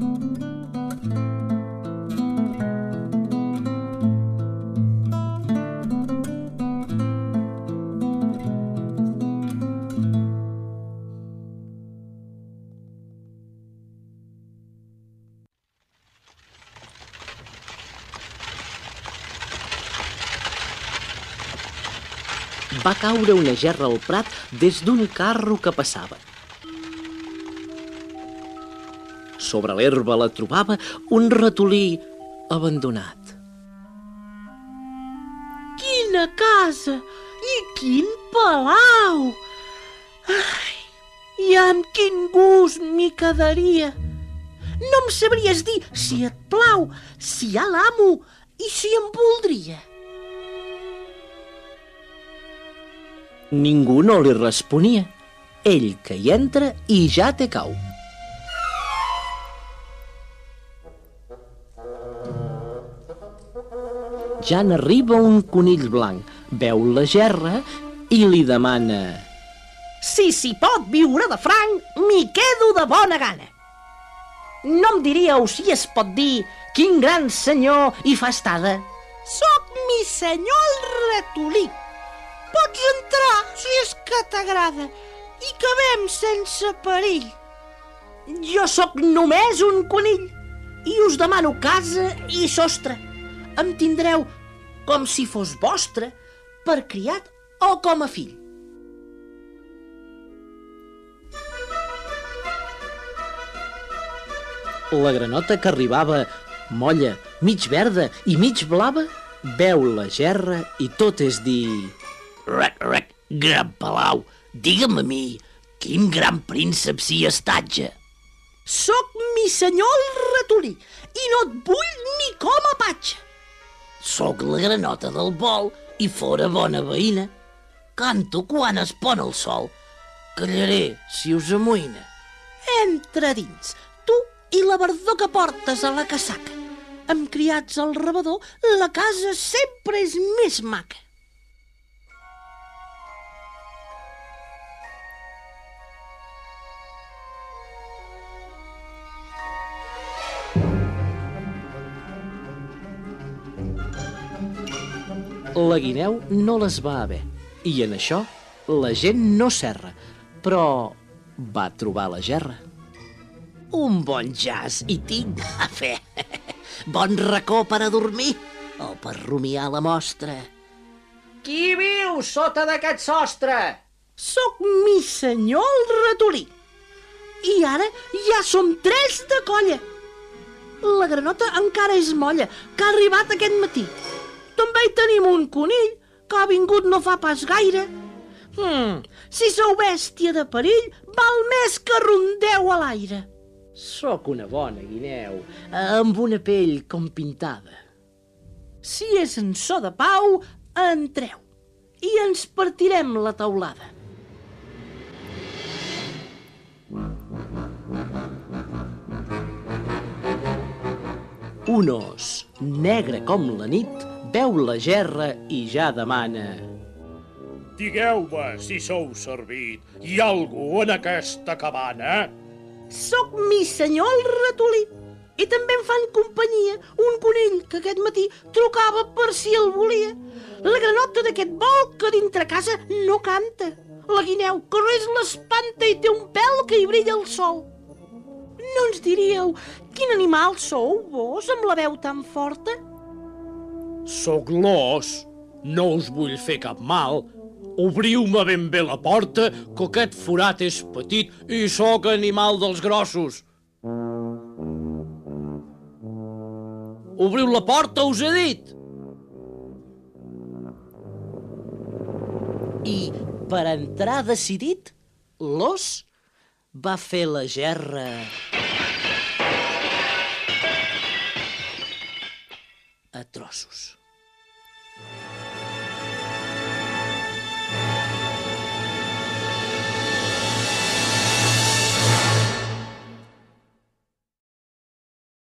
Va caure una gerra al prat des d'un carro que passava. Sobre l'herba la trobava un ratolí abandonat. Quina casa i quin palau! Ai, i amb quin gust m'hi quedaria! No em sabries dir si et plau, si hi ha l'amo i si em voldria. Ningú no li responia. Ell que hi entra i ja té cau. Ja n'arriba un conill blanc, veu la gerra i li demana: Si s'hi pot viure de franc, m'hi quedo de bona gana. No em diríeu si es pot dir quin gran senyor hi fa estada? Soc mi senyor el ratolí. Pots entrar si és que t'agrada i cabem sense perill. Jo sóc només un conill i us demano casa i sostre. Em tindreu com si fos vostre, per criat o com a fill. La granota que arribava, molla, mig verda i mig blava, veu la gerra i tot és dir: Rec, rec, gran palau, digue'm a mi, quin gran príncep s'hi estatge. Soc mi senyor el ratolí i no et vull ni com a patge. Soc la granota del vol i fora bona veïna. Canto quan es pon el sol, callaré si us amoïna. Entra dins, tu i la verdor que portes a la casaca. Amb criats al rebedor, la casa sempre és més maca. La guineu no les va haver, i en això la gent no s'erra, però va trobar la gerra. Un bon jaç hi tinc a fer. Bon racó per a dormir o per rumiar la mostra. Qui viu sota d'aquest sostre? Soc mi senyor el ratolí. I ara ja som 3 de colla. La granota encara és molla, que ha arribat aquest matí. També hi tenim un conill, que ha vingut no fa pas gaire. Si sou bèstia de perill, val més que rondeu a l'aire. Sóc una bona guineu, amb una pell com pintada. Si és en so de pau, entreu, i ens partirem la teulada. Un os, negre com la nit, veu la gerra i ja demana: Digueu-me si sou servit. Hi ha algú en aquesta cabana? Soc mi senyor el ratolí i també em fan companyia un conill que aquest matí trucava per si el volia. La granota d'aquest vol que dintre casa no canta. La guineu que res l'espanta i té un pèl que hi brilla el sol. No ens diríeu quin animal sou vos amb la veu tan forta? Soc l'os. No us vull fer cap mal. Obriu-me ben bé la porta, que aquest forat és petit i sóc animal dels grossos. Obriu la porta, us he dit! I, per entrar decidit, l'os va fer la gerra a trossos.